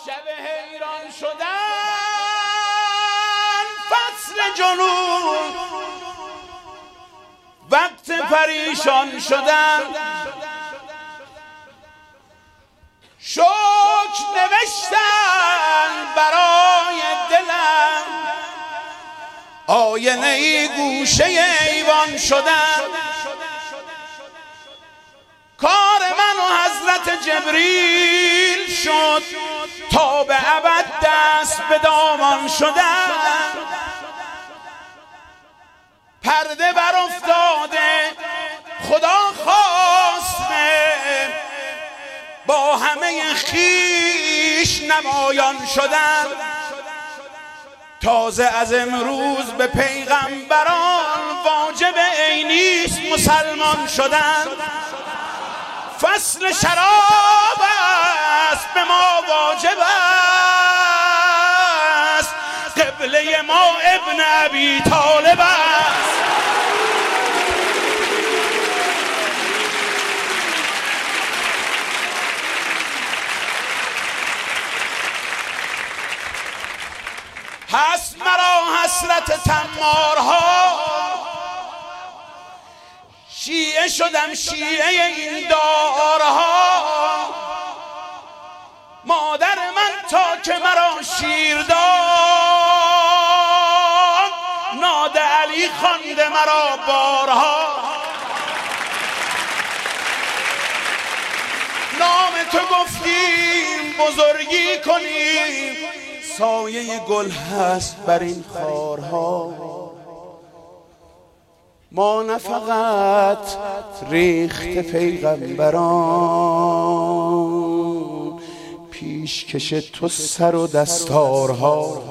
شب حیران شدن فصل جنون، وقت پریشان شدن شکر نوشتن برای دلم، آینه ای گوشه ایوان شدن. کار من و حضرت جبریل شد تا به ابد دست به دامان شدن. پرده بر افتاده خدا خواسته با همه خویش نمایان شدن. تازه از امروز به پیغمبران واجب عینی است مسلمان شدن. فصل شراب است به ما واجب است، قبله ما ابن ابی طالب است. هست مرا حسرت تمارها، شیعه شدم شیعه این دارها. مادر من تا که مرا شیر داد، ناد علی خوانده مرا بارها. نام تو گفتیم بزرگی کنیم، سایه گل هست بر این خارها. ما نه فقط ریخت پیغمبران، پیشکش تو سر و دستارها.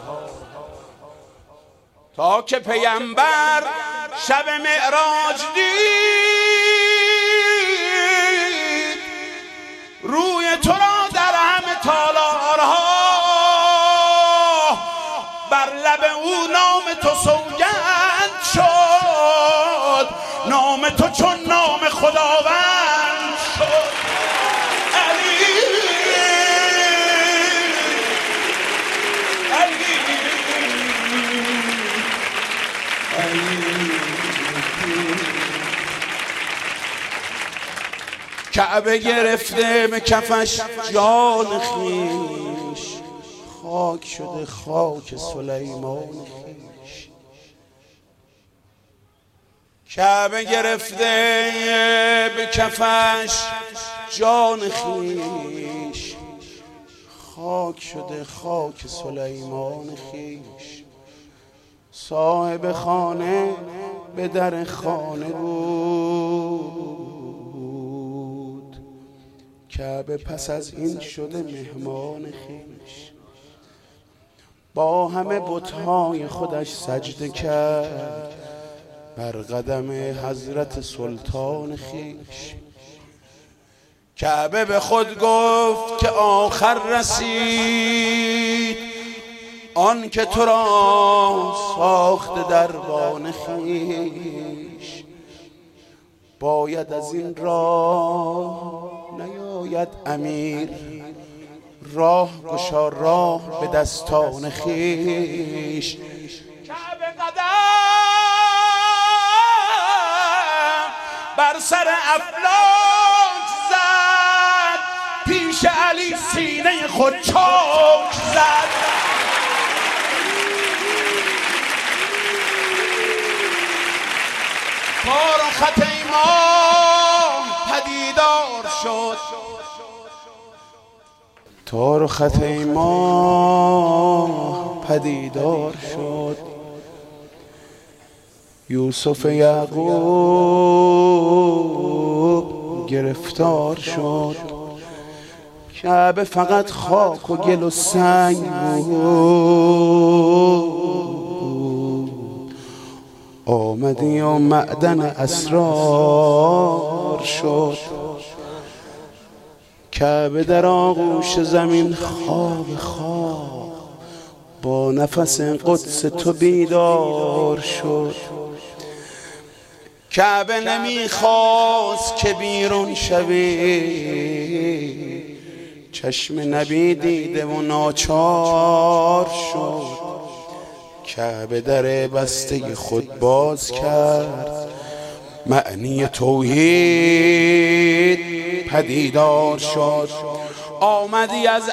تا که پیامبر شب معراج دید، روی تو را در همه تالارها. بر لب او نام تو سوگند شد، نام تو چون نام خداوند شد. علی علی علی. کعبه گرفته به کفش جان خویش، خاک شده خاک سلیمان خویش. کعبه گرفته به کفش جان خویش، خاک شده خاک سلیمان خویش. صاحب خانه به در خانه بود، کعبه پس از این شده مهمان خویش. با همه بت‌های خودش سجده کرد بر قدم حضرت سلطان خویش. کعبه به خود گفت که آخر رسید آن که تو را ساخت دربان خویش. باید از این راه نیاید امیر، راه گشا راه به دستان خویش. کعبه قدم بر سر افلاک زد، پیش علی سینه خود چاک زد. تار و خط ایمان پدیدار شد، تار و خط ایمان پدیدار شد. یوسف یعقوب گرفتار شد، کعبه فقط خاک و گل و سنگ بود. آمدی و معدن اسرار شد، کعبه در آغوش زمین خواب خواب با نفس قدس تو بیدار شد. کعبه نمیخواست که بیرون شوی، چشم نبی دیده و ناچار شد، کعبه در بسته خود باز کرد. معنی توحید پدیدار شد، آمدی از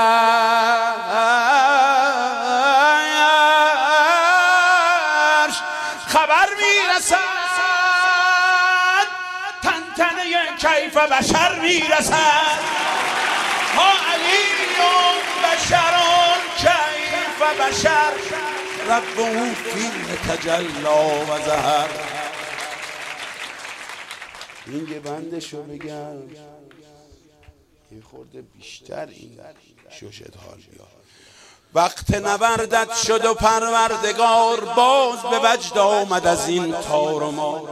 عرش خبر میرسد، تنتنه کیف بشر میرسد. ها علی بشر کیف بشر ربه فیه تجلا و ظهر. این یه بندشو بگم یه خورده بیشتر این شوشت حال بیا. وقت نبردت شد و پروردگار باز به وجد آمد از این تار و مار.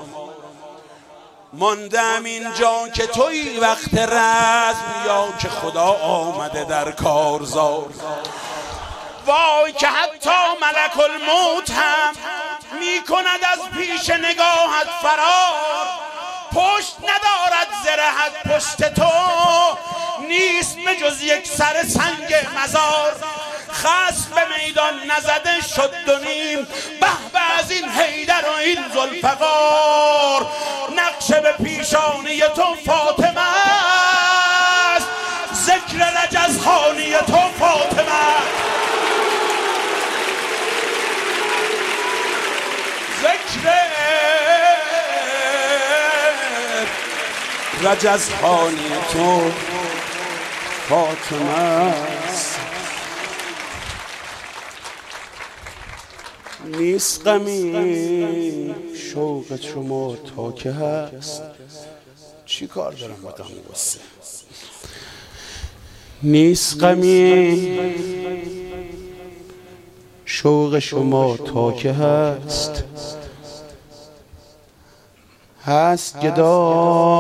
ماندم اینجا که توی وقت رزم یا که خدا آمده در کارزار. وای که حتی ملک الموت هم می کند از پیش نگاهت فرار. پشت ندارد زرهت پشت تو، نیست به جز یک سر سنگ مزار. خصم به میدان نزده شد دو نیم، به به از این حیدر و این ذوالفقار. نقش به پیشانی تو فاطمه است، ذکر رجزخانی تو فاطمه است. ذکر رجزخانی تو فاطمه است. نیست غمی شوقت شما تا که هست. چی کار دارم با دم غصه؟ نیست غمی شوق شما تا که هست. هست گدا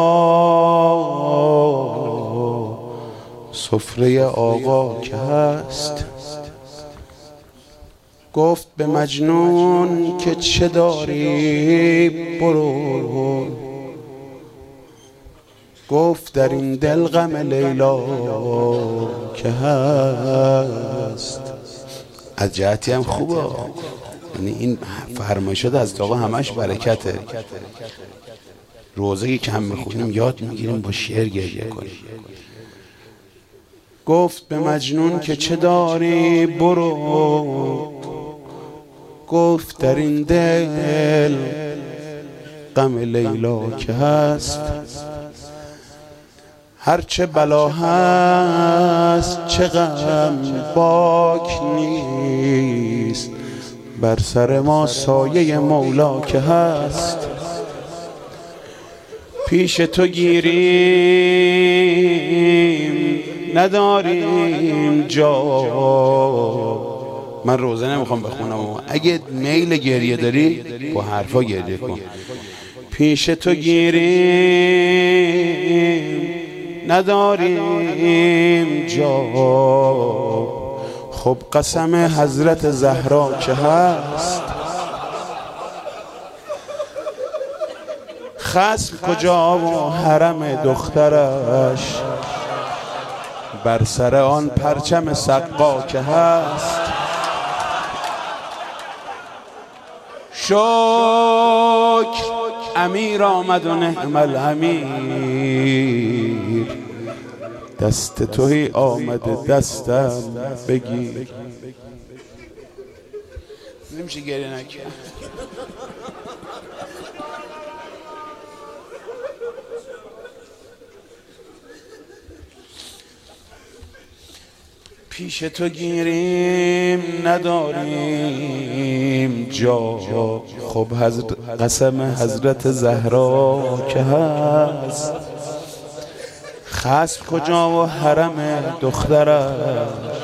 سفره آقا که هست. گفت به مجنون که چه داری برو، گفت در این دل غم لیلا که هست. از جهتی هم خوبه، یعنی این فرمایشات از آقا همش برکته. روزه که هم میخونیم یاد میگیریم با شعر گریه کنیم. گفت به مجنون که چه داری برو، گفت در این دل غم لیلا که هست. هرچه بلا هست چه غم باک نیست، بر سر ما سایه مولا که هست. پیش تو گیریم نداریم جا. من روزه نمیخوام بخونم، اگه میل گریه داری با حرفا گریه کن. پیش تو گیریم نداریم جا، خب قسم حضرت زهرا که هست. خصم کجا و حرم دخترش، بر سر آن پرچم سقا که هست. شکر امیر آمد و نعم الامیر، دست توی آمده دستم بگیر. نمیشه گریه نکرد. پیش تو گیریم نداریم جا، خب قسم حضرت زهرا که هست. خصم کجا و حرم دخترش،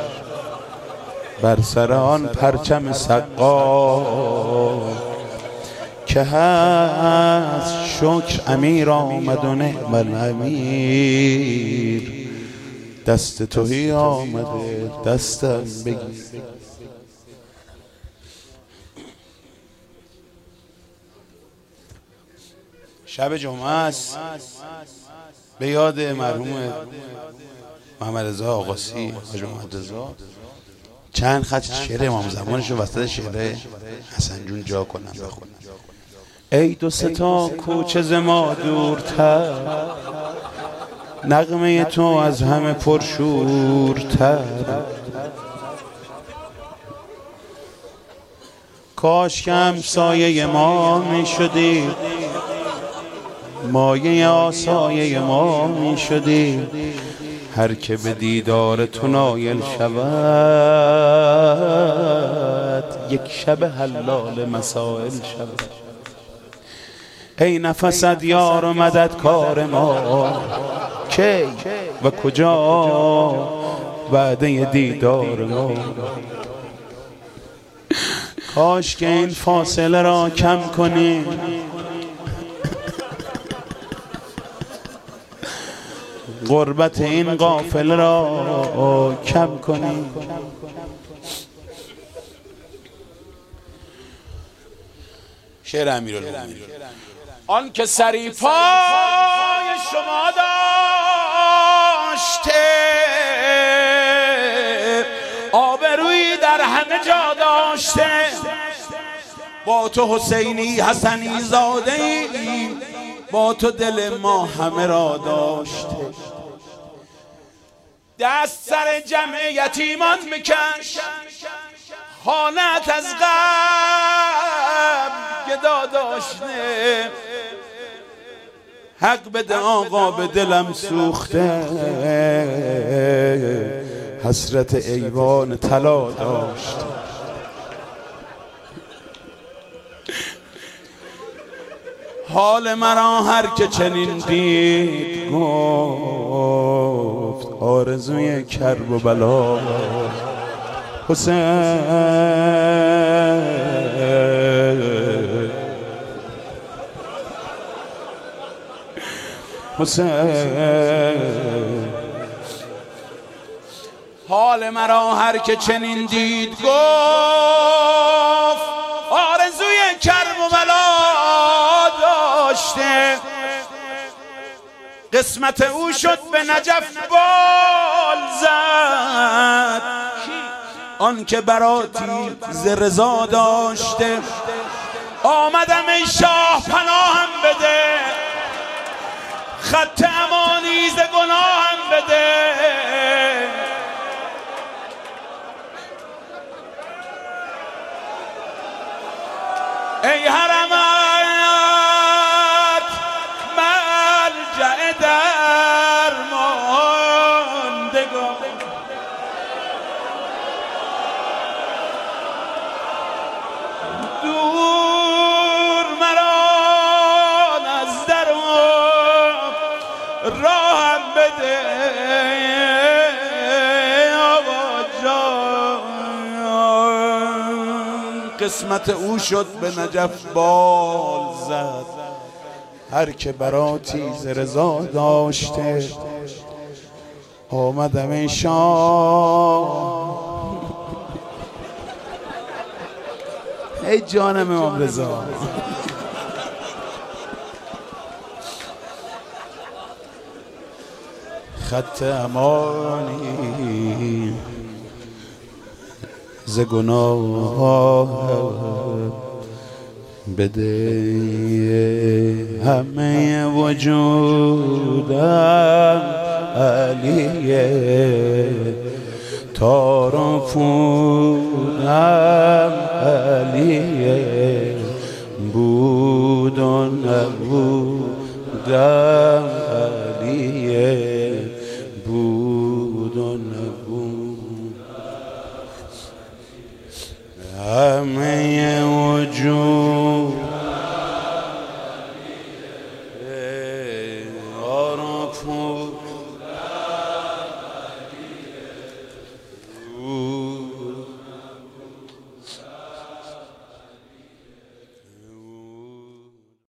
بر سر آن پرچم سقا که هست. شکر امیر آمد و نعم الامیر، دست توی آمده دستم بگیر. شب جمعه است، به یاد مرحوم محمد رضا آقاسی، حاج محمد رضا چند خط شعر امام زمانش رو وسط شعر حسن جون جا کنم بخونم. ای دو سه تا کوچه ز ما دورتر، نغمه تو از همه پرشورتر. کاش که همسایه ما می شدی، مایه آسایه ما می شدی. هر که به دیدار تو نایل شود، یک شب حلال مسائل شود. ای نفست یار و مددکار ما، کی و کجا وعده دیدار ما. کاش که این فاصله را کم کنی، غربت این قافله را کم کنی. شعر امیرالمومنین. آن که سری پای شما داشته، آبرویی در همه جا داشته. با تو حسینی حسنی زاده ای، با تو دل ما همه را داشته. دست سر جمع یتیمان بکش، خانت از قبل گدا داشته. حق بده آقا به دلم سوخته، حسرت ایوان طلا داشته. حال مرا هر که چنین دید گفت، آرزوی کرب و بلا. حسین حسین. حال مرا هر که چنین دید گفت، آرزوی کرب و بلا داشته. قسمت او شد به نجف بال زد، آن که براتی ز رضا داشته. آمدم ای شاه پناهم بده، خط امانی ز گناهم بده. ای حرمت ملجأ درماندگان، دور مرا از در راهم بده. آقا جان قسمت او شد به نجف بال زد، هر که براتی ز رضا داشته. آمدم ای شاه، ای جانم امام رضا، خط امانی ز گناه بده. همه وجودم علیه، تار و پودم علیه. بود و نبودم علیه، بود و نبود. همه وجود